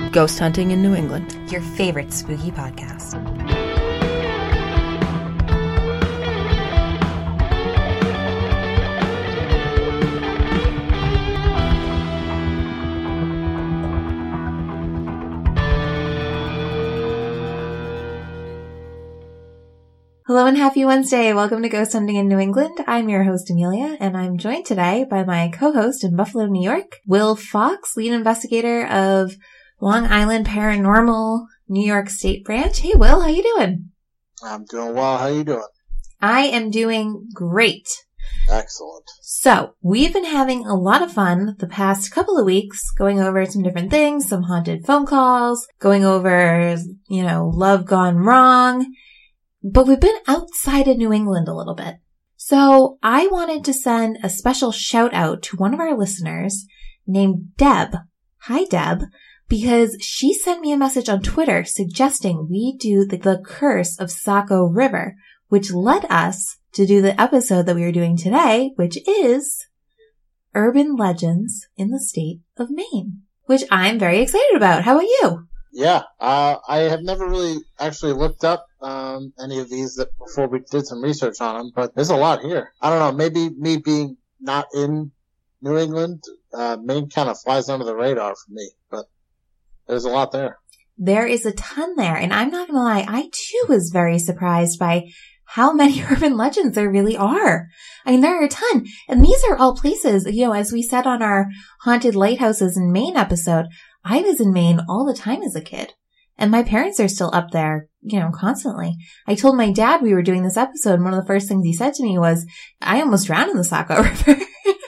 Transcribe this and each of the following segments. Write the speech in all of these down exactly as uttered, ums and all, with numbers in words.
Ghost Hunting in New England, your favorite spooky podcast. Hello and happy Wednesday. Welcome to Ghost Hunting in New England. I'm your host, Amelia, and I'm joined today by my co-host in Buffalo, New York, Will Fox, lead investigator of Long Island Paranormal New York State Branch. Hey, Will, how you doing? I'm doing well. How you doing? I am doing great. Excellent. So, we've been having a lot of fun the past couple of weeks going over some different things, some haunted phone calls, going over, you know, love gone wrong. But we've been outside of New England a little bit. So I wanted to send a special shout out to one of our listeners named Deb. Hi, Deb. Because she sent me a message on Twitter suggesting we do the, the Curse of Saco River, which led us to do the episode that we are doing today, which is Urban Legends in the State of Maine, which I'm very excited about. How about you? Yeah, uh, I have never really actually looked up um, any of these that before we did some research on them, but there's a lot here. I don't know, maybe me being not in New England, uh, Maine kind of flies under the radar for me, but there's a lot there. There is a ton there, and I'm not gonna lie, I too was very surprised by how many urban legends there really are. I mean, there are a ton, and these are all places, you know, as we said on our Haunted Lighthouses in Maine episode, I was in Maine all the time as a kid, and my parents are still up there, you know, constantly. I told my dad we were doing this episode, and one of the first things he said to me was, I almost drowned in the Saco River.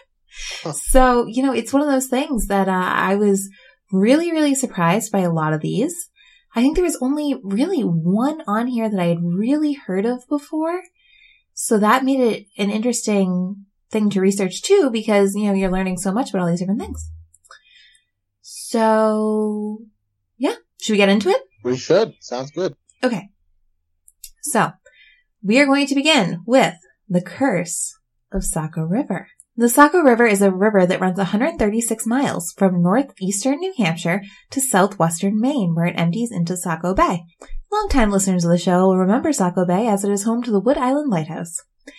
So, you know, it's one of those things that uh, I was really, really surprised by a lot of these. I think there was only really one on here that I had really heard of before. So that made it an interesting thing to research too, because, you know, you're learning so much about all these different things. So, yeah. Should we get into it? We should. Sounds good. Okay. So, we are going to begin with the Curse of Saco River. The Saco River is a river that runs one hundred thirty-six miles from northeastern New Hampshire to southwestern Maine, where it empties into Saco Bay. Longtime listeners of the show will remember Saco Bay as it is home to the Wood Island Lighthouse.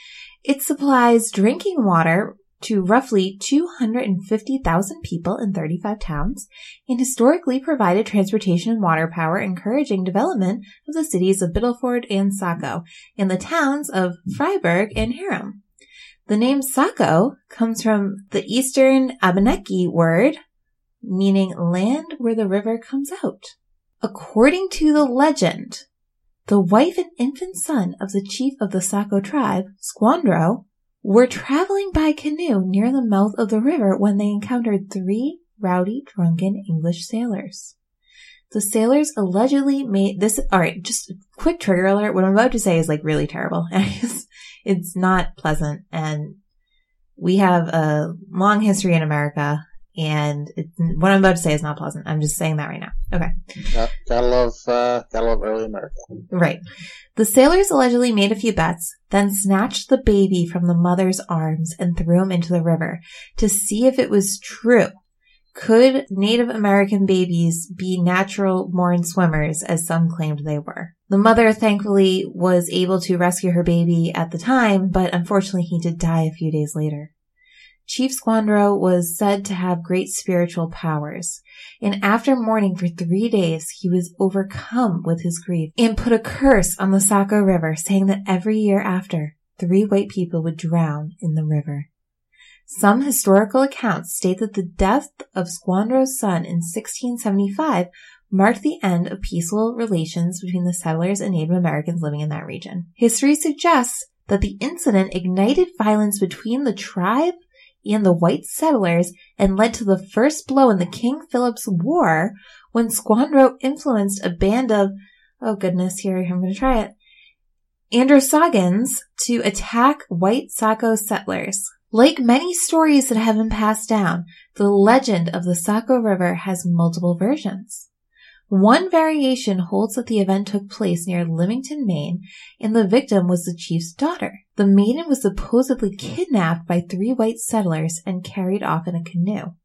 It supplies drinking water to roughly two hundred fifty thousand people in thirty-five towns, and historically provided transportation and water power, encouraging development of the cities of Biddleford and Saco, and the towns of Freiburg and Harum. The name Saco comes from the Eastern Abenaki word, meaning land where the river comes out. According to the legend, the wife and infant son of the chief of the Saco tribe, Squandro, were traveling by canoe near the mouth of the river when they encountered three rowdy, drunken English sailors. The sailors allegedly made this, alright, just a quick trigger alert. What I'm about to say is like really terrible. It's not pleasant, and we have a long history in America, and it, what I'm about to say is not pleasant. I'm just saying that right now. Okay. Uh, gotta love, uh, gotta love early America. Right. The sailors allegedly made a few bets, then snatched the baby from the mother's arms and threw him into the river to see if it was true. Could Native American babies be natural-born swimmers, as some claimed they were? The mother, thankfully, was able to rescue her baby at the time, but unfortunately he did die a few days later. Chief Squandro was said to have great spiritual powers, and after mourning for three days, he was overcome with his grief and put a curse on the Saco River, saying that every year after, three white people would drown in the river. Some historical accounts state that the death of Squandro's son in sixteen seventy-five marked the end of peaceful relations between the settlers and Native Americans living in that region. History suggests that the incident ignited violence between the tribe and the white settlers and led to the first blow in the King Philip's War when Squandro influenced a band of, oh goodness, here I'm going to try it, Androscoggins to attack white Saco settlers. Like many stories that have been passed down, the legend of the Saco River has multiple versions. One variation holds that the event took place near Leamington, Maine, and the victim was the chief's daughter. The maiden was supposedly kidnapped by three white settlers and carried off in a canoe.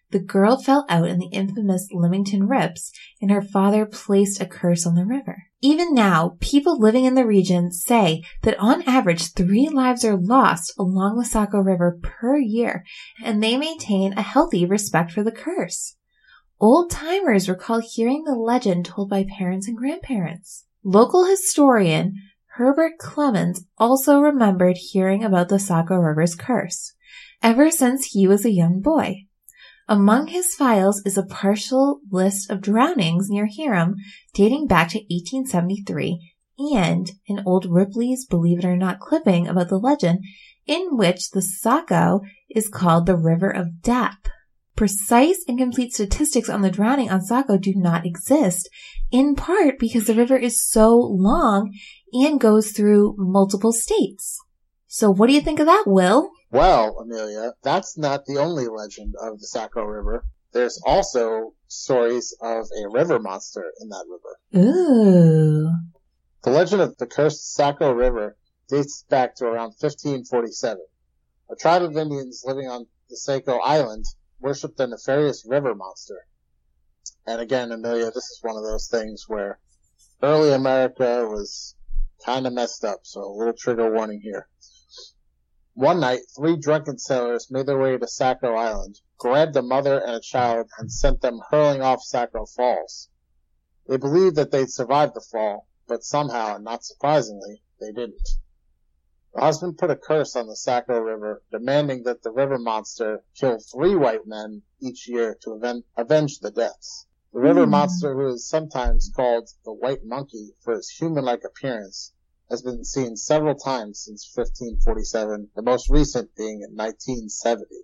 The girl fell out in the infamous Limington Rips, and her father placed a curse on the river. Even now, people living in the region say that on average three lives are lost along the Saco River per year, and they maintain a healthy respect for the curse. Old-timers recall hearing the legend told by parents and grandparents. Local historian Herbert Clemens also remembered hearing about the Saco River's curse, ever since he was a young boy. Among his files is a partial list of drownings near Hiram dating back to eighteen seventy-three and an old Ripley's Believe It or Not clipping about the legend in which the Saco is called the River of Death. Precise and complete statistics on the drowning on Saco do not exist, in part because the river is so long and goes through multiple states. So what do you think of that, Will? Well, Amelia, that's not the only legend of the Saco River. There's also stories of a river monster in that river. Ooh. The legend of the cursed Saco River dates back to around fifteen forty-seven. A tribe of Indians living on the Saco Island worshipped the nefarious river monster. And again, Amelia, this is one of those things where early America was kind of messed up, so a little trigger warning here. One night, three drunken sailors made their way to Saco Island, grabbed a mother and a child, and sent them hurling off Saco Falls. They believed that they'd survived the fall, but somehow, not surprisingly, they didn't. The husband put a curse on the Saco River, demanding that the river monster kill three white men each year to aven- avenge the deaths. The river mm. monster, who is sometimes called the White Monkey for his human-like appearance, has been seen several times since fifteen forty-seven, the most recent being in nineteen seventy.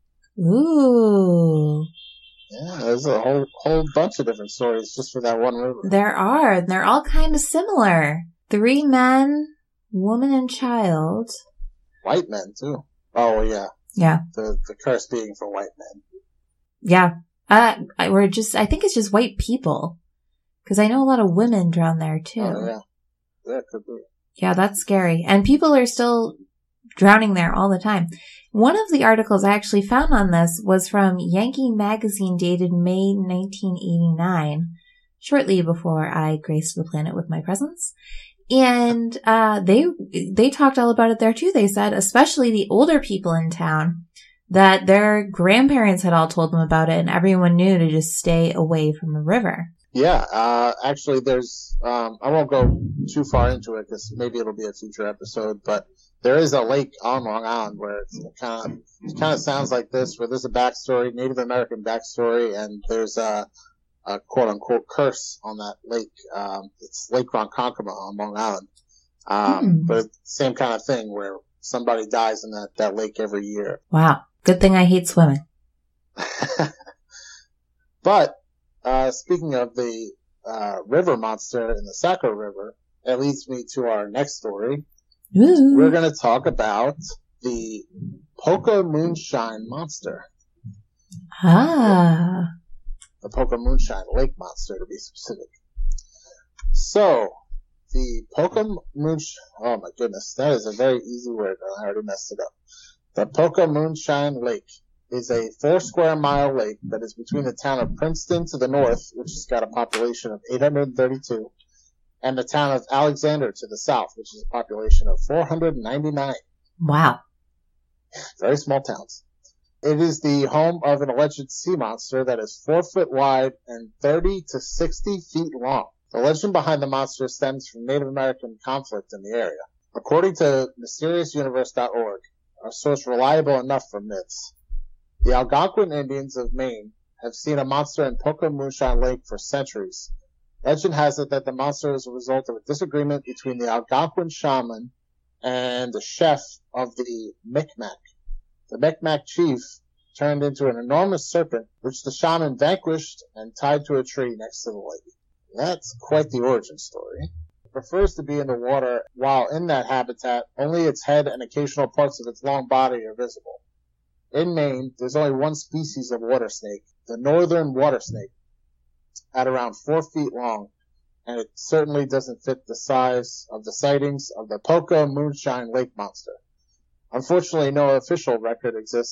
Ooh. Yeah, there's a whole whole bunch of different stories just for that one river. There are. They're all kind of similar. Three men, woman and child. White men, too. Oh, yeah. Yeah. The the curse being for white men. Yeah. Uh, we're just, I think it's just white people. Because I know a lot of women drown there, too. Oh, yeah. Yeah, it could be. Yeah, that's scary. And people are still drowning there all the time. One of the articles I actually found on this was from Yankee Magazine dated May nineteen eighty-nine, shortly before I graced the planet with my presence. And uh they they talked all about it there too. They said, especially the older people in town, that their grandparents had all told them about it and everyone knew to just stay away from the river. Yeah, uh, actually there's, um, I won't go too far into it because maybe it'll be a future episode, but there is a lake on Long Island where it's kind of, it kind of sounds like this, where there's a backstory, Native American backstory, and there's a, a quote unquote curse on that lake. Um, it's Lake Ronkonkoma on Long Island. Um, mm. But same kind of thing where somebody dies in that, that lake every year. Wow. Good thing I hate swimming. But, Uh, speaking of the uh, river monster in the Saco River, that leads me to our next story. Ooh. We're going to talk about the Poca Moonshine Monster. Ah. The Poca Moonshine Lake Monster, to be specific. So, the Poca Moonshine... Oh, my goodness. That is a very easy word. I already messed it up. The Poca Moonshine Lake is a four square mile lake that is between the town of Princeton to the north, which has got a population of eight hundred thirty-two, and the town of Alexander to the south, which is a population of four hundred ninety-nine. Wow. Very small towns. It is the home of an alleged sea monster that is four foot wide and thirty to sixty feet long. The legend behind the monster stems from Native American conflict in the area. According to Mysterious Universe dot org, a source reliable enough for myths, the Algonquin Indians of Maine have seen a monster in Poca Moonshine Lake for centuries. Legend has it that the monster is a result of a disagreement between the Algonquin shaman and the chef of the Micmac. The Micmac chief turned into an enormous serpent, which the shaman vanquished and tied to a tree next to the lake. That's quite the origin story. It prefers to be in the water, while in that habitat, only its head and occasional parts of its long body are visible. In Maine, there's only one species of water snake, the northern water snake, at around four feet long, and it certainly doesn't fit the size of the sightings of the Poca Moonshine Lake Monster. Unfortunately, no official record exists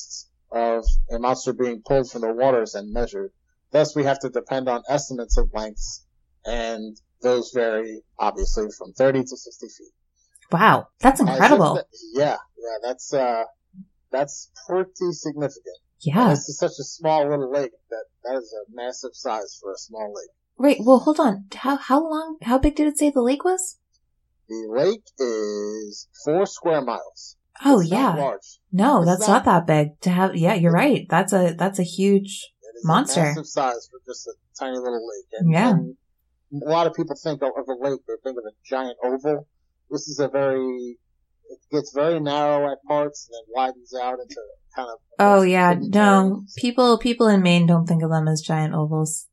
of a monster being pulled from the waters and measured. Thus, we have to depend on estimates of lengths, and those vary, obviously, from thirty to sixty feet. Wow, that's incredible. That, yeah, yeah, that's uh, that's pretty significant. Yeah. And this is such a small little lake that that is a massive size for a small lake. Wait, well, hold on. How how long, how big did it say the lake was? The lake is four square miles. Oh, it's yeah. Not large. No, it's that's not, not that big to have. Yeah, you're right. That's a, that's a huge it is monster. A massive size for just a tiny little lake. And, yeah. And a lot of people think of a lake, they think of a giant oval. This is a very, it gets very narrow at parts and then widens out into kind of. Oh, yeah. No, people, people in Maine don't think of them as giant ovals.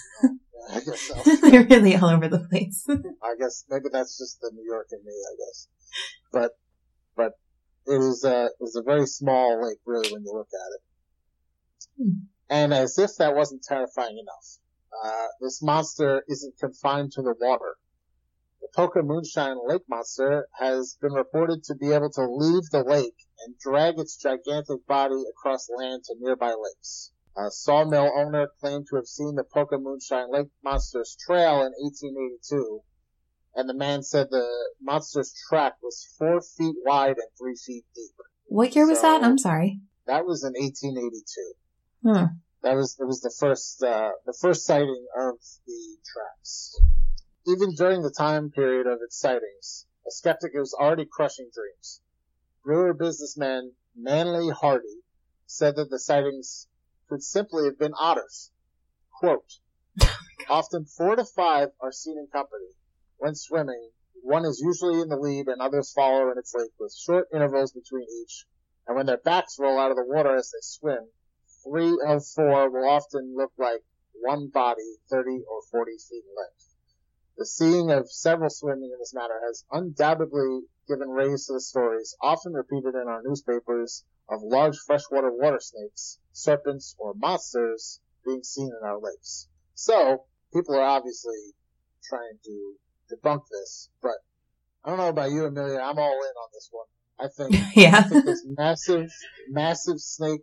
I guess so. They're really all over the place. I guess maybe that's just the New York in me, I guess. But, but it is a, it's a very small lake, really, when you look at it. Hmm. And as if that wasn't terrifying enough, uh, this monster isn't confined to the water. The Poca Moonshine Lake Monster has been reported to be able to leave the lake and drag its gigantic body across land to nearby lakes. A sawmill owner claimed to have seen the Poca Moonshine Lake Monster's trail in eighteen eighty-two, and the man said the monster's track was four feet wide and three feet deep. What year was so, that? I'm sorry. That was in eighteen eighty-two. Hmm. That was, it was the first, uh, the first sighting of the tracks. Even during the time period of its sightings, a skeptic was already crushing dreams. Brewer businessman Manly Hardy said that the sightings could simply have been otters. Quote, often four to five are seen in company. When swimming, one is usually in the lead and others follow in its wake with short intervals between each. And when their backs roll out of the water as they swim, three of four will often look like one body, thirty or forty feet in length. The seeing of several swimming in this manner has undoubtedly given rise to the stories, often repeated in our newspapers, of large freshwater water snakes, serpents, or monsters being seen in our lakes. So, people are obviously trying to debunk this, but I don't know about you, Amelia, I'm all in on this one. I think, yeah. I think this massive, massive snake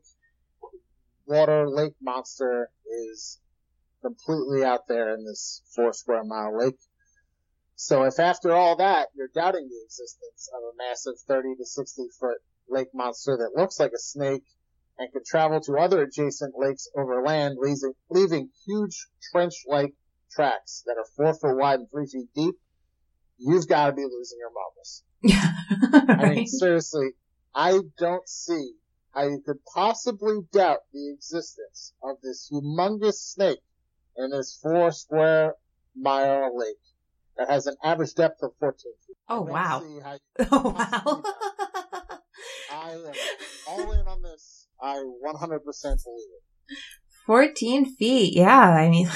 water lake monster is completely out there in this four square mile lake. So if after all that you're doubting the existence of a massive thirty to sixty foot lake monster that looks like a snake and can travel to other adjacent lakes over land, leaving, leaving huge trench-like tracks that are four foot wide and three feet deep, you've got to be losing your marbles. Yeah. I mean, seriously, I don't see how you could possibly doubt the existence of this humongous snake in this four square mile lake that has an average depth of fourteen feet. Oh, wow. Oh, wow. I am all in on this. I one hundred percent believe it. fourteen feet. Yeah, I mean,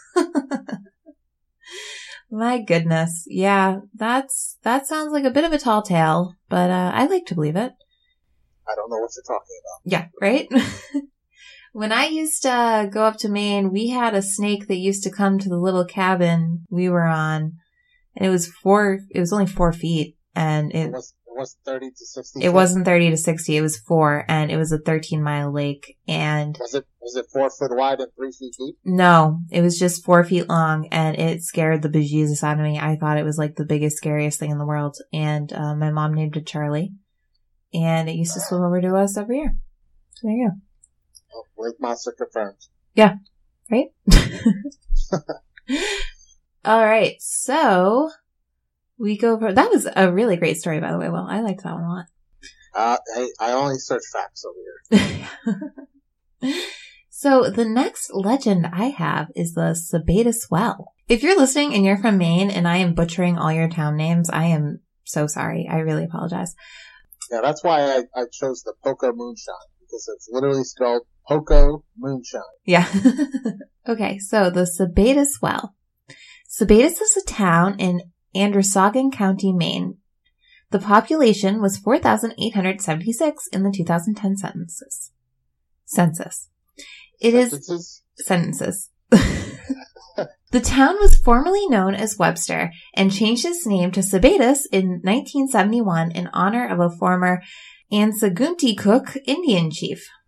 my goodness. Yeah, that's, that sounds like a bit of a tall tale, but, uh, I like to believe it. I don't know what you're talking about. Yeah, right? When I used to uh, go up to Maine, we had a snake that used to come to the little cabin we were on, and it was four, it was only four feet, and it, It was, it was thirty to sixty. it wasn't thirty to sixty, it was four, and it was a thirteen mile lake, and Was it, was it four foot wide and three feet deep? no, it was just four feet long, and it scared the bejesus out of me. I thought it was like the biggest, scariest thing in the world, and uh, my mom named it Charlie, and it used to swim over to us every year. So there you go. Oh, lake monster confirmed. Yeah. Right? All right. So we go for, that was a really great story, by the way. Well, I liked that one a lot. Uh, I, I only search facts over here. So the next legend I have is the Sebatis Well. If you're listening and you're from Maine and I am butchering all your town names, I am so sorry. I really apologize. Yeah, that's why I, I chose the Poca Moonshine, because it's literally spelled Poco Moonshine. Yeah. Okay, so the Sebatis Well. Sebatis is a town in Androscoggin County, Maine. The population was four thousand eight hundred seventy-six in the two thousand ten census. Census. It Sentences? is sentences. The town was formerly known as Webster and changed its name to Sebatis in nineteen seventy-one in honor of a former Ansagunti Cook Indian chief.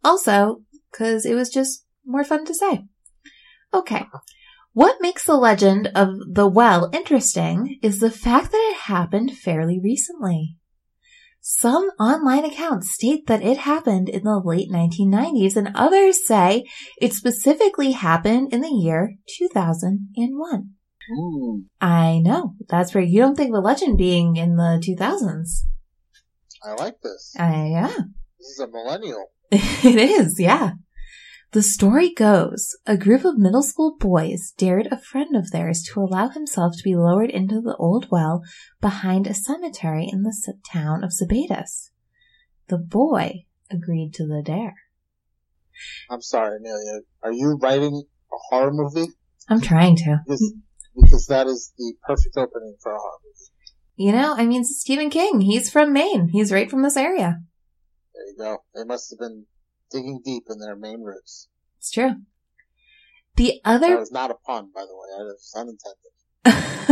Also, because it was just more fun to say. Okay. What makes the legend of the well interesting is the fact that it happened fairly recently. Some online accounts state that it happened in the late nineteen nineties, and others say it specifically happened in the year two thousand one. Mm. I know. That's where you don't think the legend being in the two thousands. I like this. Uh, yeah. This is a millennial. It is, yeah. The story goes, a group of middle school boys dared a friend of theirs to allow himself to be lowered into the old well behind a cemetery in the town of Zebedes. The boy agreed to the dare. I'm sorry, Amelia. Are you writing a horror movie? I'm trying to. Because, because that is the perfect opening for a horror movie. You know, I mean, Stephen King, he's from Maine. He's right from this area. There you go. They must have been digging deep in their Maine roots. It's true. The other... That was not a pun, by the way. That was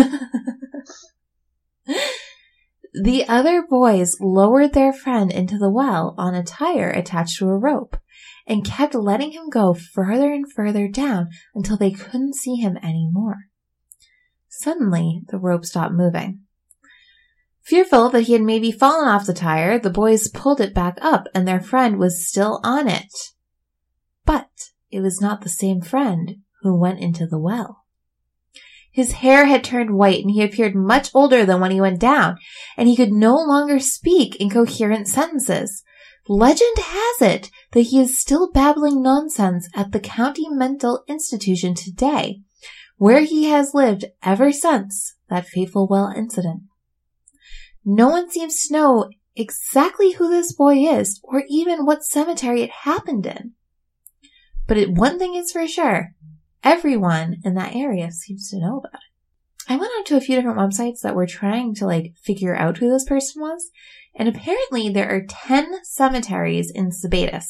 unintended. The other boys lowered their friend into the well on a tire attached to a rope and kept letting him go further and further down until they couldn't see him anymore. Suddenly, the rope stopped moving. Fearful that he had maybe fallen off the tire, the boys pulled it back up and their friend was still on it. But it was not the same friend who went into the well. His hair had turned white and he appeared much older than when he went down, and he could no longer speak in coherent sentences. Legend has it that he is still babbling nonsense at the county mental institution today, where he has lived ever since that fateful well incident. No one seems to know exactly who this boy is or even what cemetery it happened in. But it, one thing is for sure, everyone in that area seems to know about it. I went on to a few different websites that were trying to like figure out who this person was, and apparently there are ten cemeteries in Zebedes.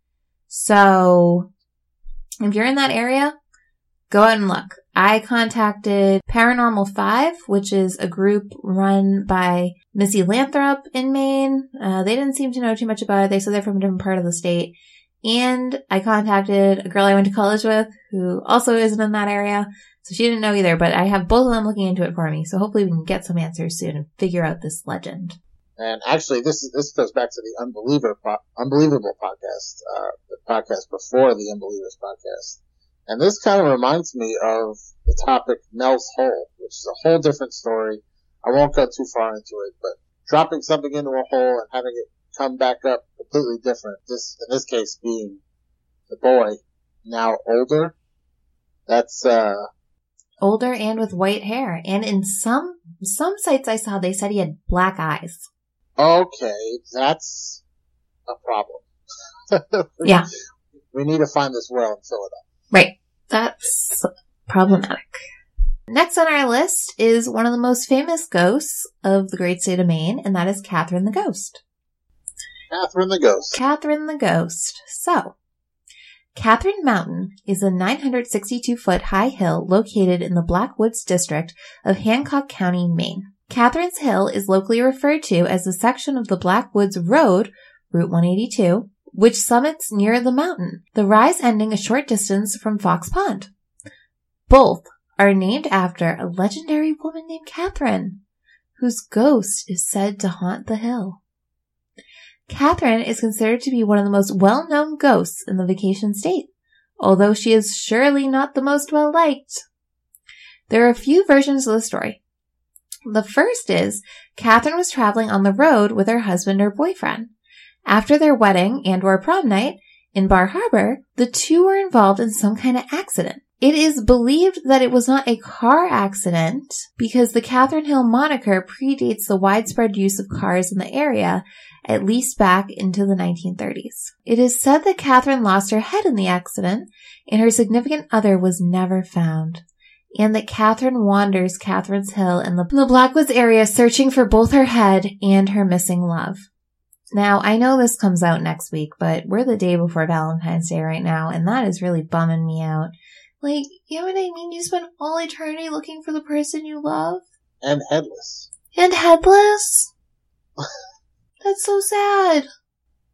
So if you're in that area, go ahead and look. I contacted Paranormal five, which is a group run by Missy Lathrop in Maine. Uh, they didn't seem to know too much about it. They said they're from a different part of the state. And I contacted a girl I went to college with who also isn't in that area. So she didn't know either, but I have both of them looking into it for me. So hopefully we can get some answers soon and figure out this legend. And actually, this is, this goes back to the Unbeliever, po- Unbelievable podcast, uh, the podcast before the Unbelievers podcast. And this kind of reminds me of the topic Mel's Hole, which is a whole different story. I won't go too far into it, but dropping something into a hole and having it come back up completely different. This, in this case, being the boy, now older. That's, uh... older and with white hair. And in some, some sites I saw, they said he had black eyes. Okay, that's a problem. Yeah. We need to find this well and fill it up. Right. That's problematic. Next on our list is one of the most famous ghosts of the great state of Maine, and that is Catherine the Ghost. Catherine the Ghost. Catherine the Ghost. So, Catherine Mountain is a nine hundred sixty-two foot high hill located in the Blackwoods district of Hancock County, Maine. Catherine's Hill is locally referred to as the section of the Blackwoods Road, Route one eighty-two, which summits near the mountain, the rise ending a short distance from Fox Pond. Both are named after a legendary woman named Catherine, whose ghost is said to haunt the hill. Catherine is considered to be one of the most well-known ghosts in the Vacation State, although she is surely not the most well-liked. There are a few versions of the story. The first is, Catherine was traveling on the road with her husband or boyfriend. After their wedding and or prom night in Bar Harbor, the two were involved in some kind of accident. It is believed that it was not a car accident because the Catherine Hill moniker predates the widespread use of cars in the area, at least back into the nineteen thirties. It is said that Catherine lost her head in the accident and her significant other was never found, and that Catherine wanders Catherine's Hill in the, the Blackwoods area searching for both her head and her missing love. Now, I know this comes out next week, but we're the day before Valentine's Day right now, and that is really bumming me out. Like, you know what I mean? You spend all eternity looking for the person you love. And headless. And headless? That's so sad.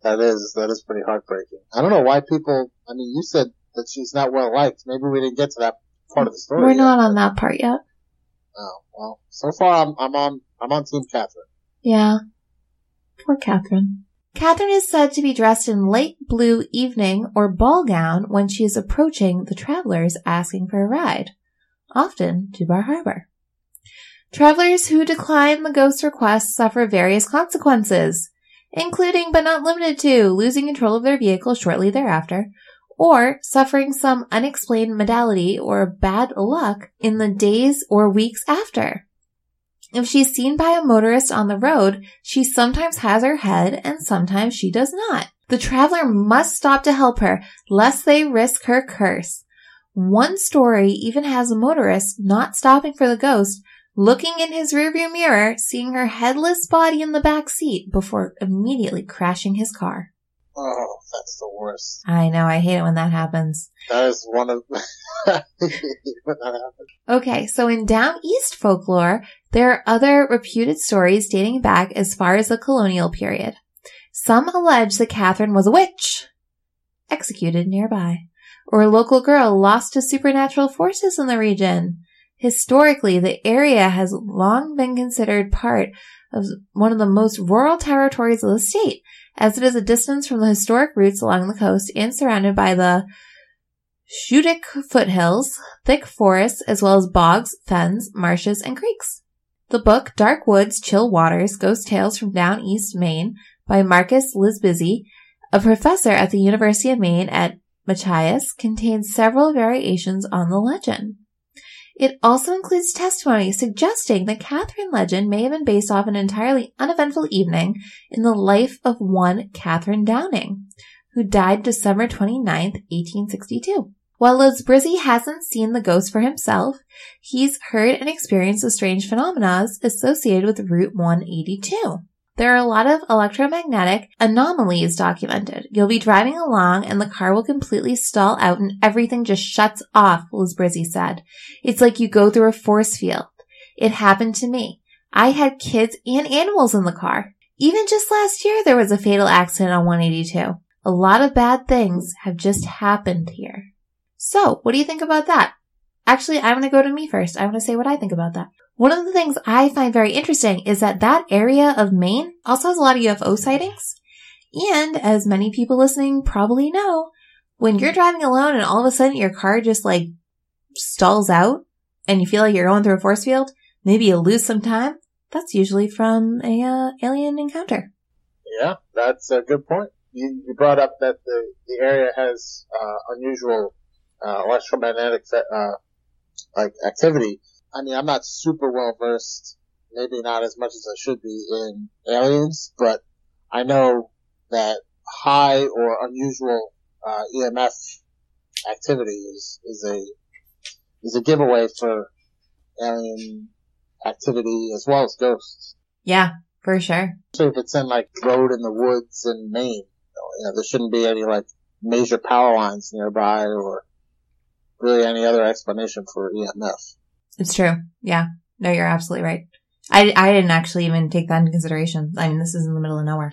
That is, that is pretty heartbreaking. I don't know why people, I mean, you said that she's not well liked. Maybe we didn't get to that part of the story We're yet, not on but- that part yet. Oh, well, so far I'm, I'm on, I'm on Team Catherine. Yeah. Poor Catherine. Catherine is said to be dressed in light blue evening or ball gown when she is approaching the travelers asking for a ride, often to Bar Harbor. Travelers who decline the ghost's request suffer various consequences, including but not limited to losing control of their vehicle shortly thereafter, or suffering some unexplained modality or bad luck in the days or weeks after. If she's seen by a motorist on the road, she sometimes has her head and sometimes she does not. The traveler must stop to help her, lest they risk her curse. One story even has a motorist not stopping for the ghost, looking in his rearview mirror, seeing her headless body in the back seat before immediately crashing his car. Oh, that's the worst. I know, I hate it when that happens. That is one of, when that happens. Okay, so in Down East folklore, there are other reputed stories dating back as far as the colonial period. Some allege that Catherine was a witch, executed nearby, or a local girl lost to supernatural forces in the region. Historically, the area has long been considered part of one of the most rural territories of the state, as it is a distance from the historic routes along the coast and surrounded by the Shudik foothills, thick forests, as well as bogs, fens, marshes, and creeks. The book Dark Woods, Chill Waters, Ghost Tales from Down East Maine by Marcus Lisbizzi, a professor at the University of Maine at Machias, contains several variations on the legend. It also includes testimony suggesting that Catherine legend may have been based off an entirely uneventful evening in the life of one Catherine Downing, who died December twenty-ninth, eighteen sixty-two. While Lisbrizzi hasn't seen the ghost for himself, he's heard and experienced the strange phenomena associated with Route one eighty-two. There are a lot of electromagnetic anomalies documented. You'll be driving along and the car will completely stall out and everything just shuts off, Lisbrizzi said. It's like you go through a force field. It happened to me. I had kids and animals in the car. Even just last year, there was a fatal accident on one eighty-two. A lot of bad things have just happened here. So, what do you think about that? Actually, I'm going to go to me first. I want to say what I think about that. One of the things I find very interesting is that that area of Maine also has a lot of U F O sightings. And as many people listening probably know, when you're driving alone and all of a sudden your car just like stalls out and you feel like you're going through a force field, maybe you lose some time, that's usually from a uh, alien encounter. Yeah, that's a good point. You, you brought up that the, the area has uh, unusual uh, electromagnetic uh, like activity. I mean, I'm not super well versed, maybe not as much as I should be in aliens, but I know that high or unusual uh, E M F activity is is a is a giveaway for alien activity as well as ghosts. Yeah, for sure. So if it's in like road in the woods in Maine, you know, there shouldn't be any like major power lines nearby or really any other explanation for E M F. It's true. Yeah. No, you're absolutely right. I, I didn't actually even take that into consideration. I mean, this is in the middle of nowhere.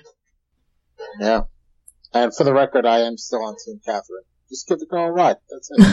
Yeah. And for the record, I am still on Team Catherine. Just give the girl a ride. That's it.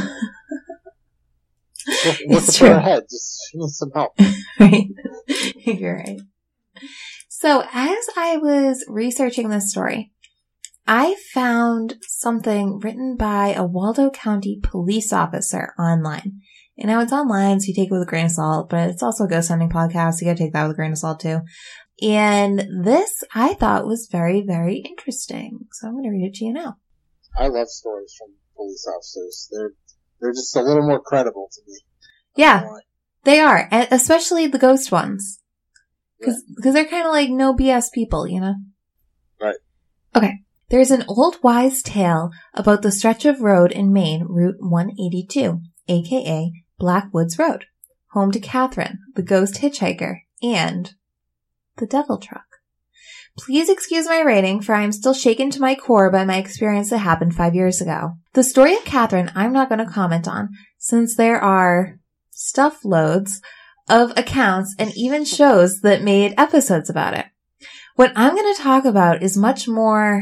Look, look It's at her true. head. Just, she needs some help. Right. You're right. So as I was researching this story, I found something written by a Waldo County police officer online. And now it's online, so you take it with a grain of salt, but it's also a ghost hunting podcast, so you gotta take that with a grain of salt too. And this I thought was very, very interesting. So I'm gonna read it to you now. I love stories from police officers. They're, they're just a little more credible to me. Yeah, they are, and especially the ghost ones. Cause, cause they're kind of like no B S people, you know? Right. Okay. There's an old wise tale about the stretch of road in Maine, Route one eighty-two, aka Black Woods Road, home to Catherine, the ghost hitchhiker, and the devil truck. Please excuse my writing, for I am still shaken to my core by my experience that happened five years ago. The story of Catherine I'm not going to comment on, since there are stuff loads of accounts and even shows that made episodes about it. What I'm going to talk about is much more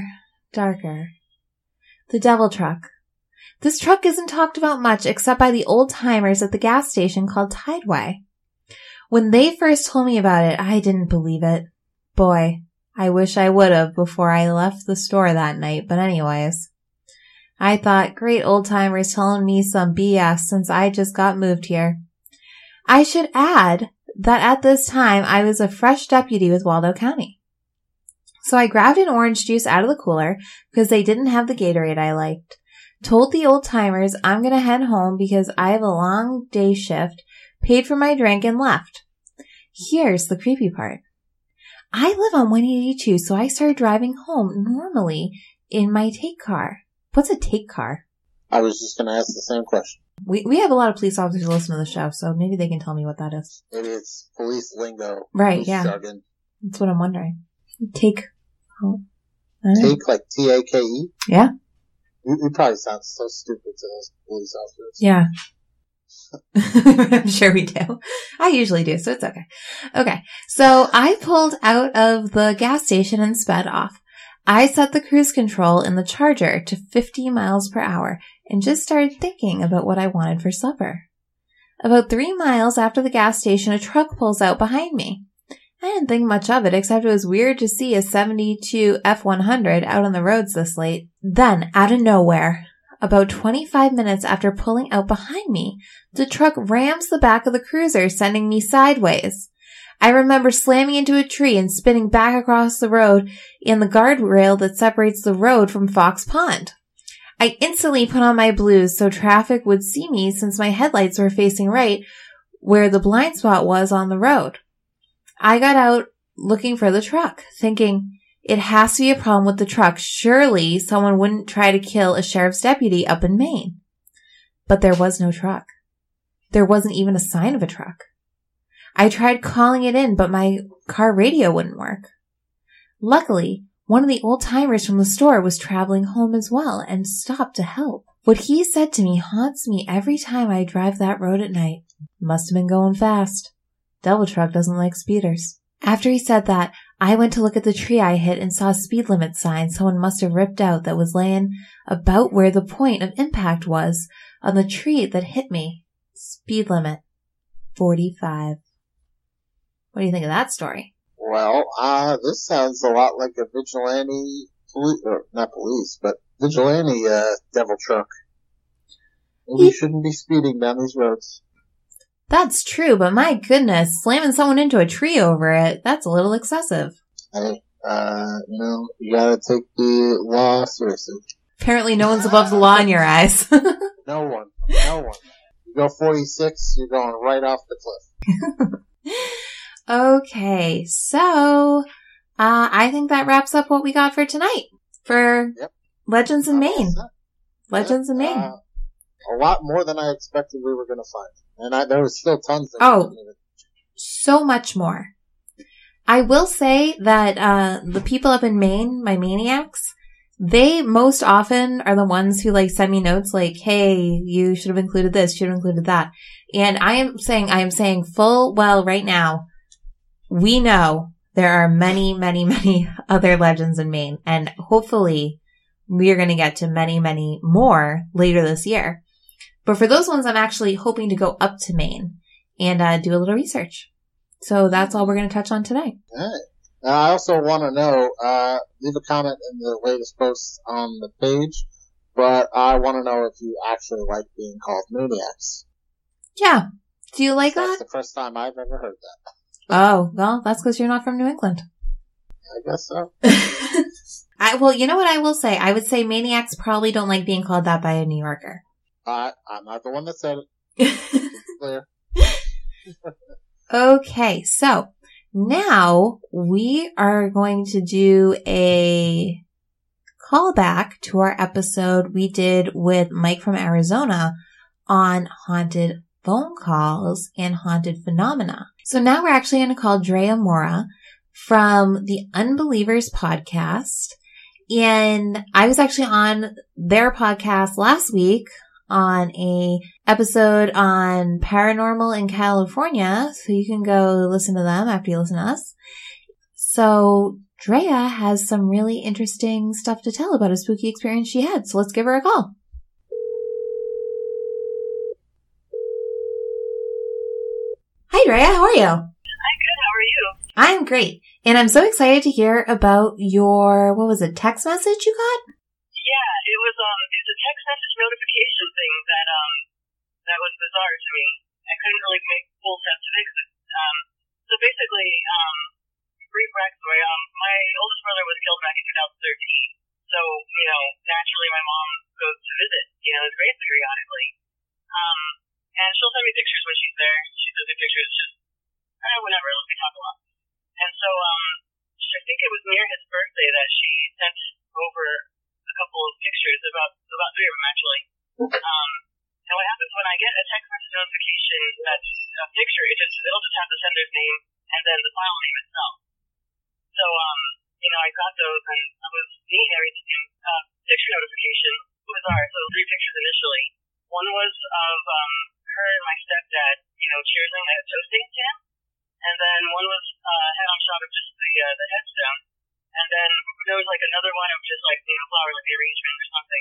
darker. The Devil Truck. This truck isn't talked about much except by the old timers at the gas station called Tideway. When they first told me about it, I didn't believe it. Boy, I wish I would have before I left the store that night, but anyways. I thought, great old timers telling me some B S since I just got moved here. I should add that at this time I was a fresh deputy with Waldo County. So I grabbed an orange juice out of the cooler because they didn't have the Gatorade I liked. Told the old timers I'm going to head home because I have a long day shift, paid for my drink, and left. Here's the creepy part. I live on one eighty-two, so I started driving home normally in my take car. What's a take car? I was just going to ask the same question. We we have a lot of police officers who listen to the show, so maybe they can tell me what that is. Maybe it's police lingo. Right, police yeah. jargon. That's what I'm wondering. Take home. Take like T A K E? Yeah. You, you probably sound so stupid to those police officers. Yeah. I'm sure we do. I usually do, so it's okay. Okay. So I pulled out of the gas station and sped off. I set the cruise control in the Charger to fifty miles per hour and just started thinking about what I wanted for supper. About three miles after the gas station, a truck pulls out behind me. I didn't think much of it, except it was weird to see a seventy-two F one hundred out on the roads this late. Then, out of nowhere, about twenty-five minutes after pulling out behind me, the truck rams the back of the cruiser, sending me sideways. I remember slamming into a tree and spinning back across the road in the guardrail that separates the road from Fox Pond. I instantly put on my blues so traffic would see me since my headlights were facing right where the blind spot was on the road. I got out looking for the truck, thinking it has to be a problem with the truck. Surely someone wouldn't try to kill a sheriff's deputy up in Maine. But there was no truck. There wasn't even a sign of a truck. I tried calling it in, but my car radio wouldn't work. Luckily, one of the old timers from the store was traveling home as well and stopped to help. What he said to me haunts me every time I drive that road at night. Must have been going fast. Devil Truck doesn't like speeders. After he said that, I went to look at the tree I hit and saw a speed limit sign someone must have ripped out that was laying about where the point of impact was on the tree that hit me. Speed limit, forty-five. What do you think of that story? Well, uh, this sounds a lot like a vigilante, poli- or not police, but vigilante, uh, Devil Truck. Maybe you shouldn't be speeding down these roads. That's true, but my goodness, slamming someone into a tree over it, that's a little excessive. Hey, uh, you know, you gotta take the law seriously. Apparently no one's above the law in your eyes. No one. No one. You go forty-six, you're going right off the cliff. Okay, so, uh, I think that wraps up what we got for tonight. For Yep. Legends in I'm Maine. all set. Legends in Maine. Uh, a lot more than I expected we were going to find. And I, there was still tons that Oh. we didn't even... So much more. I will say that uh the people up in Maine, my maniacs, they most often are the ones who like send me notes like, hey, you should have included this, should have included that. And I am saying, I am saying full well right now, we know there are many, many, many other legends in Maine. And hopefully we are going to get to many, many more later this year. But for those ones, I'm actually hoping to go up to Maine and uh, do a little research. So that's all we're going to touch on today. All right. Now, I also want to know, uh, leave a comment in the latest post on the page, but I want to know if you actually like being called maniacs. Yeah. Do you like That's that? the first time I've ever heard that. Oh, well, that's because you're not from New England. I guess so. I, well, you know what I will say? I would say maniacs probably don't like being called that by a New Yorker. Uh, I'm not the one that said it. Clear. Okay, so now we are going to do a callback to our episode we did with Mike from Arizona on haunted phone calls and haunted phenomena. So now we're actually going to call Drea Mora from the Unbelievers podcast. And I was actually on their podcast last week on a episode on paranormal in California. So you can go listen to them after you listen to us. So Drea has some really interesting stuff to tell about a spooky experience she had, so let's give her a call. Hi, Drea. How are you? I'm good. How are you? I'm great. And I'm so excited to hear about your, what was it, text message you got? Yeah, it was um, it was a text message notification thing that um, that was bizarre to me. I couldn't really make full sense of it. Um, so basically, um, brief backstory. Um, my oldest brother was killed back in two thousand thirteen. So you know, naturally, my mom goes to visit, you know, his grave periodically. Um, and she'll send me pictures when she's there. She sends me pictures just eh, whenever. We talk a lot. And so, um, I think it was near his birthday that she sent over a couple of pictures, about about three of them actually. Um, and what happens when I get a text message notification that's a picture, it just it'll just have the sender's name and then the file name itself. So, um, you know, I got those and I was neat everything. Uh, picture notification was ours. So three pictures initially. One was of um her and my stepdad, you know, cheersing at a toasting stand. And then one was uh, head-on shot of just the uh, the headstone. And then there was like another one of just like the flower, like the arrangement or something.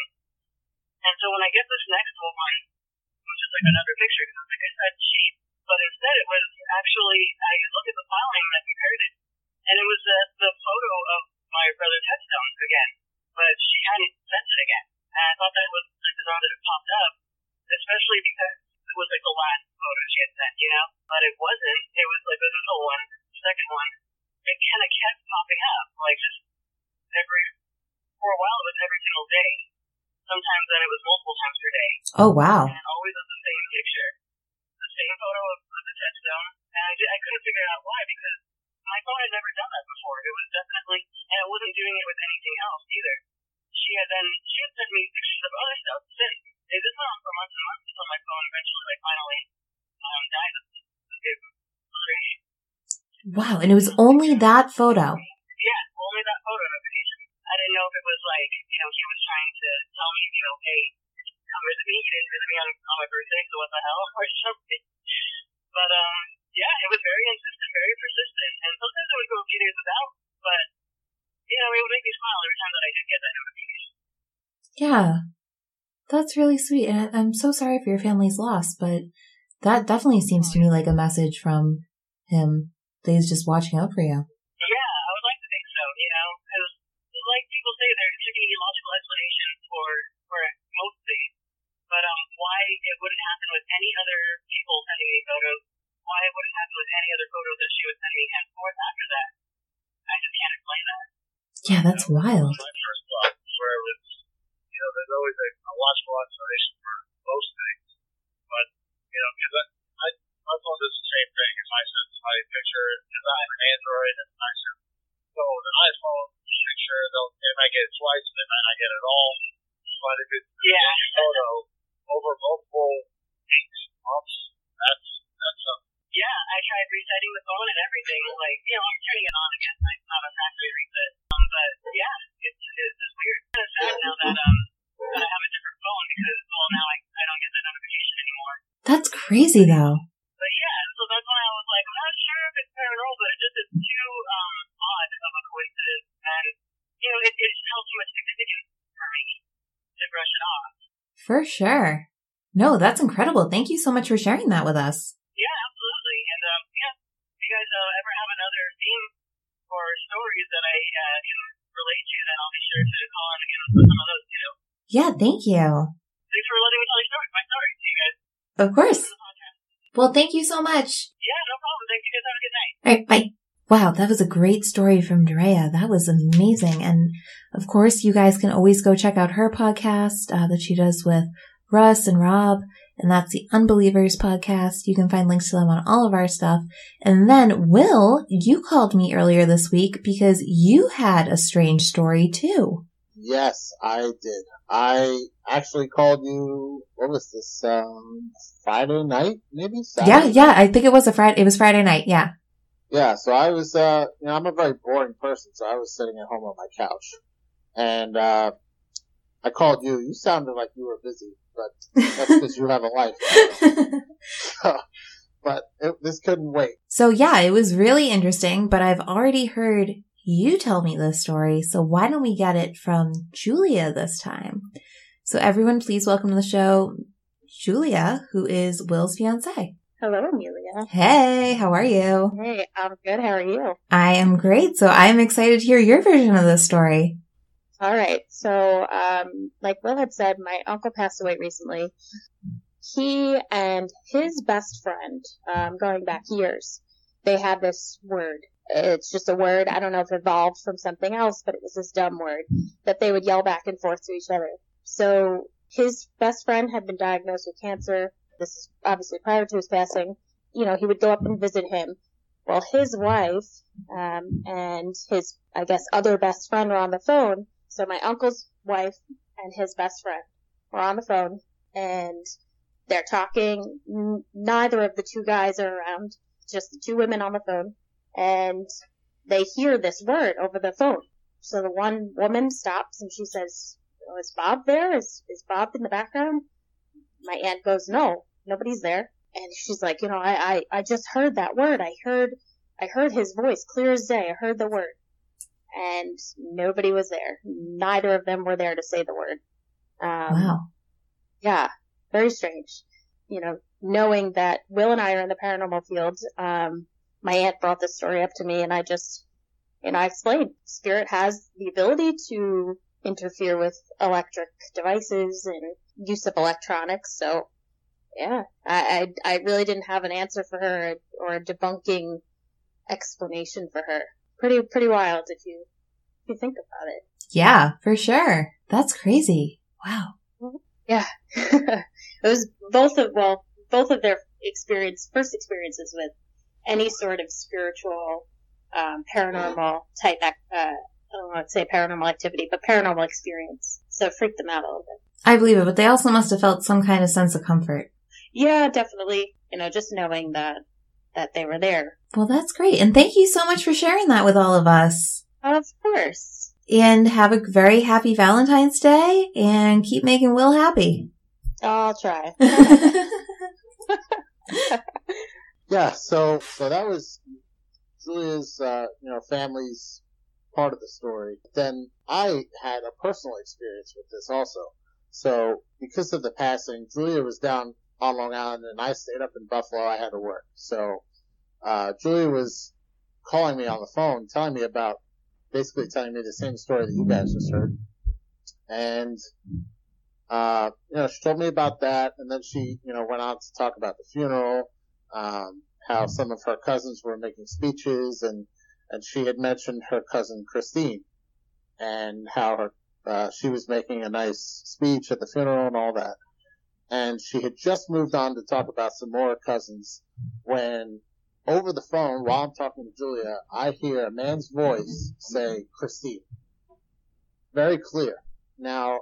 And so when I get this next one, which is like another picture, because like I said, cheap, but instead it was actually, I look at the file name and I compared it, and it was the, the photo of my brother's headstone again, but she hadn't sent it again. And I thought that was like bizarre that it popped up, especially because it was like the last photo she had sent, you know? But it wasn't. It was like the middle one, the second one. It kind of kept popping up, like just every, for a while it was every single day. Sometimes then it was multiple times per day. Oh, wow. And it always was the same picture. The same photo of, of the headstone. And I, I couldn't figure out why, because my phone had never done that before. It was definitely, and it wasn't doing it with anything else either. She had then, she had sent me pictures of other stuff since. It was on for months and months until my phone eventually, like, finally um, died of radiation. Wow, and it was only that photo. Yeah, only that photo notification. I didn't know if it was like, you know, he was trying to tell me, you know, hey, come visit me. He didn't visit me on, on my birthday, so what the hell, or something. But, um, yeah, it was very insistent, very persistent. And sometimes I would go a few days without, but, you know, it would make me smile every time that I did get that notification. Yeah. That's really sweet. And I'm so sorry for your family's loss, but that definitely seems to me like a message from him that he's just watching out for you. Yeah, I would like to think so, you know, because like people say, there should be a logical explanation for, for most things, but um, why it wouldn't happen with any other people sending me photos, why it wouldn't happen with any other photos that she would send me henceforth after that, I just can't explain that. Yeah, that's you know, wild. My first thought where it was, you know, there's always a, a logical explanation for most things, but, you know, because I, I, my phone does the same thing. If I send somebody a picture, because I have an Android, and I send phone an iPhone picture, they'll, they might get it twice, and they might not get it all, but if it's yeah. a photo over multiple weeks, months, that's, that's something. Yeah, I tried resetting the phone and everything, like, you know, I'm turning it on again, like, not a factory reset, um, but, yeah, it's, it's just weird. It's kind of sad now that, um, that I have a different phone, because, well, now I, I don't get that notification anymore. That's crazy, though. But yeah, so that's why I was like, I'm not sure if it's paranormal, but it just is too, um, odd of a coincidence, and, you know, it, it just held too much significance for me to brush it off. For sure. No, that's incredible. Thank you so much for sharing that with us. Yeah, absolutely. And, um, yeah, if you guys uh, ever have another theme or stories that I uh, can relate to, then I'll be sure to call in again with some of those, too. Yeah, thank you. Thanks for letting me tell your story, my story to you guys. Of course. Well, thank you so much. Yeah, no problem. Thank you guys. Have a good night. All right, bye. Wow, that was a great story from Drea. That was amazing. And of course, you guys can always go check out her podcast uh, that she does with Russ and Rob. And that's the Unbelievers podcast. You can find links to them on all of our stuff. And then, Will, you called me earlier this week because you had a strange story too. Yes, I did. I actually called you, what was this, um, Friday night, maybe? Saturday Yeah, night? yeah, I think it was a Friday, it was Friday night, yeah. Yeah, so I was, uh, you know, I'm a very boring person, so I was sitting at home on my couch. And, uh, I called you. You sounded like you were busy, but that's because you have a life. So, but it, this couldn't wait. So yeah, it was really interesting, but I've already heard you tell me this story, so why don't we get it from Julia this time? So everyone, please welcome to the show, Julia, who is Will's fiance. Hello, Amelia. Hey, how are you? Hey, I'm good. How are you? I am great. So I'm excited to hear your version of this story. All right. So, um, like Will had said, my uncle passed away recently. He and his best friend, um, going back years, they had this word. It's just a word. I don't know if it evolved from something else, but it was this dumb word that they would yell back and forth to each other. So his best friend had been diagnosed with cancer. This is obviously prior to his passing. You know, he would go up and visit him. Well, his wife, um, and his, I guess, other best friend were on the phone. So my uncle's wife and his best friend were on the phone, and they're talking. N- neither of the two guys are around, just the two women on the phone, and they hear this word over the phone. So the one woman stops and she says, oh, is Bob there? Is, is Bob in the background? My aunt goes, no, nobody's there. And she's like, you know, I, I, I just heard that word. I heard, I heard his voice clear as day. I heard the word. And nobody was there. Neither of them were there to say the word. Um, Wow. Yeah, very strange. You know, knowing that Will and I are in the paranormal field, um, my aunt brought this story up to me, and I just, and I explained, spirit has the ability to interfere with electric devices and use of electronics. So, yeah, I, I, I really didn't have an answer for her or a debunking explanation for her. Pretty, pretty wild if you, if you think about it. Yeah, for sure. That's crazy. Wow. Yeah. It was both of, well, both of their experience, first experiences with any sort of spiritual, um, paranormal type, uh, I don't want to say paranormal activity, but paranormal experience. So it freaked them out a little bit. I believe it, but they also must have felt some kind of sense of comfort. Yeah, definitely. You know, just knowing that, that they were there. Well, that's great. And thank you so much for sharing that with all of us. Of course. And have a very happy Valentine's Day and keep making Will happy. I'll try. Yeah, so so that was Julia's, uh, you know, family's part of the story. Then I had a personal experience with this also. So because of the passing, Julia was down on Long Island and I stayed up in Buffalo. I had to work. So uh, Julia was calling me on the phone, telling me about, basically telling me the same story that you guys just heard. And, uh, you know, she told me about that, and then she, you know, went on to talk about the funeral, um, how some of her cousins were making speeches, and, and she had mentioned her cousin Christine, and how her, uh, she was making a nice speech at the funeral and all that. And she had just moved on to talk about some more cousins when, over the phone, while I'm talking to Julia, I hear a man's voice say, Christine. Very clear. Now,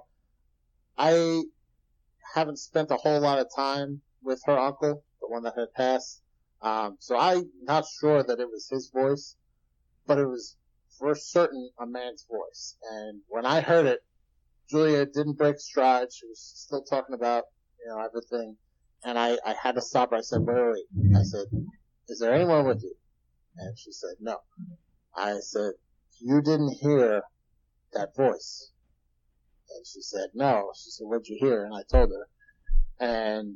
I haven't spent a whole lot of time with her uncle, the one that had passed, um, so I'm not sure that it was his voice, but it was for certain a man's voice. And when I heard it, Julia didn't break stride. She was still talking about, you know, everything. And I, I had to stop her. I said, wait, wait, wait. I said, is there anyone with you? And she said, no. I said, you didn't hear that voice? And she said, no. She said, what'd you hear? And I told her. And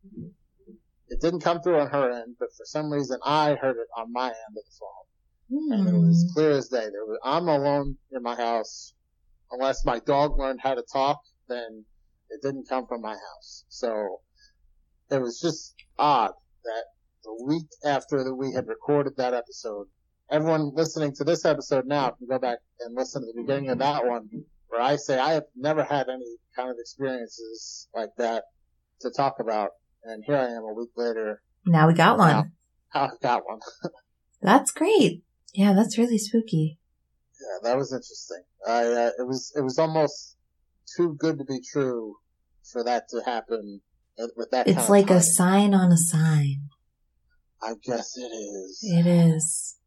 it didn't come through on her end, but for some reason I heard it on my end of the phone. Mm. And it was clear as day. There was, I'm alone in my house. Unless my dog learned how to talk, then it didn't come from my house. So it was just odd that the week after that we had recorded that episode, everyone listening to this episode now can go back and listen to the beginning of that one, where I say I have never had any kind of experiences like that to talk about. And here I am a week later. Now we got one. Now, I got one. That's great. Yeah, that's really spooky. Yeah, that was interesting. I, uh, it was, it was almost too good to be true for that to happen with that It's kind of like timing. a sign on a sign. I guess it is. It is.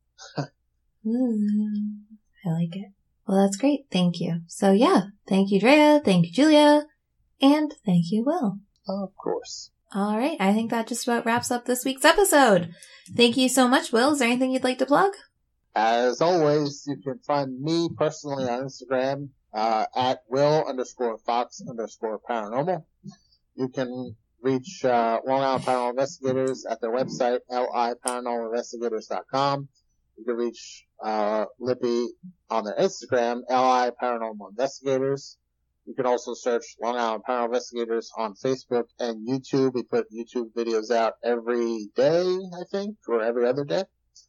Ooh, I like it. Well, that's great. Thank you. So yeah, thank you, Drea. Thank you, Julia. And thank you, Will. Oh, of course. All right. I think that just about wraps up this week's episode. Thank you so much, Will. Is there anything you'd like to plug? As always, you can find me personally on Instagram uh, at will underscore fox underscore paranormal. You can reach uh, Long Island Paranormal Investigators at their website, L I paranormal investigators dot com. You can reach uh, Lippy on their Instagram, L I Paranormal Investigators. You can also search Long Island Paranormal Investigators on Facebook and YouTube. We put YouTube videos out every day, I think, or every other day.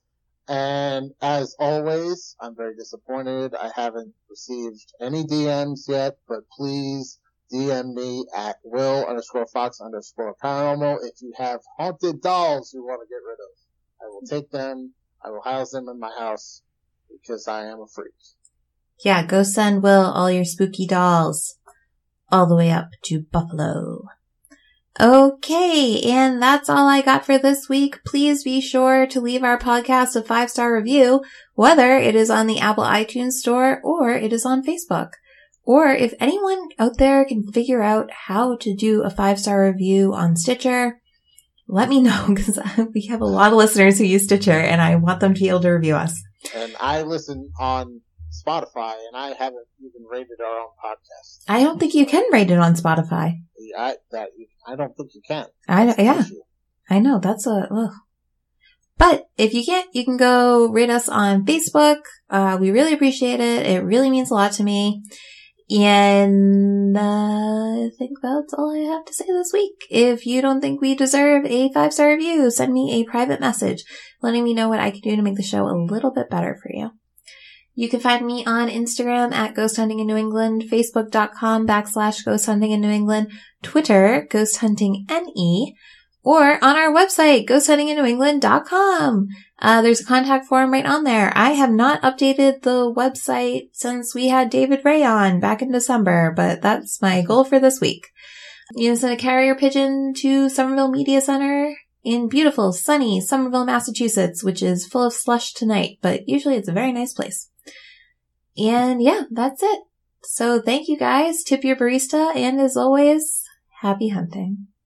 And as always, I'm very disappointed. I haven't received any D Ms yet, but please D M me at will underscore fox underscore paranormal if you have haunted dolls you want to get rid of. I will take them. I will house them in my house because I am a freak. Yeah, go send Will all your spooky dolls all the way up to Buffalo. Okay, and that's all I got for this week. Please be sure to leave our podcast a five-star review, whether it is on the Apple iTunes Store or it is on Facebook. Or if anyone out there can figure out how to do a five-star review on Stitcher, let me know, because we have a lot of listeners who use Stitcher, and I want them to be able to review us. And I listen on Spotify, and I haven't even rated our own podcast. I don't think you can rate it on Spotify. I, that, I don't think you can. I, yeah, I know. That's a, ugh. But if you can't, you can go rate us on Facebook. Uh, we really appreciate it. It really means a lot to me. And uh, I think that's all I have to say this week. If you don't think we deserve a five-star review, send me a private message letting me know what I can do to make the show a little bit better for you. You can find me on Instagram at Ghost Hunting in New England, Facebook.com backslash Ghost Hunting in New England, Twitter, Ghost Hunting N E, or on our website, ghost hunting in new england dot com. Uh, there's a contact form right on there. I have not updated the website since we had David Ray on back in December, but that's my goal for this week. You can send a carrier pigeon to Somerville Media Center in beautiful, sunny Somerville, Massachusetts, which is full of slush tonight, but usually it's a very nice place. And yeah, that's it. So thank you guys. Tip your barista. And as always, happy hunting.